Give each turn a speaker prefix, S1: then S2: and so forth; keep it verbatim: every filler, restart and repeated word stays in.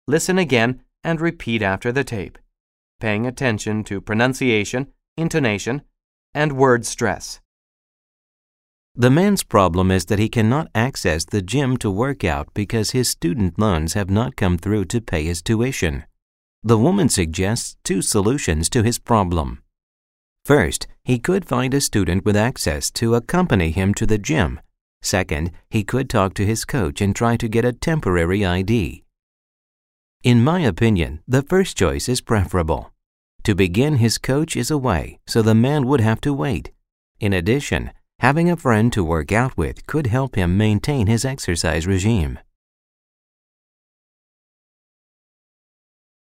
S1: listen again and repeat after the tape, paying attention to pronunciation, intonation, and word stress.
S2: The man's problem is that he cannot access the gym to work out because his student loans have not come through to pay his tuition. The woman suggests two solutions to his problem. First, he could find a student with access to accompany him to the gym. Second, he could talk to his coach and try to get a temporary I D. In my opinion, the first choice is preferable. To begin, his coach is away, so the man would have to wait. In addition, having a friend to work out with could help him maintain his exercise regime.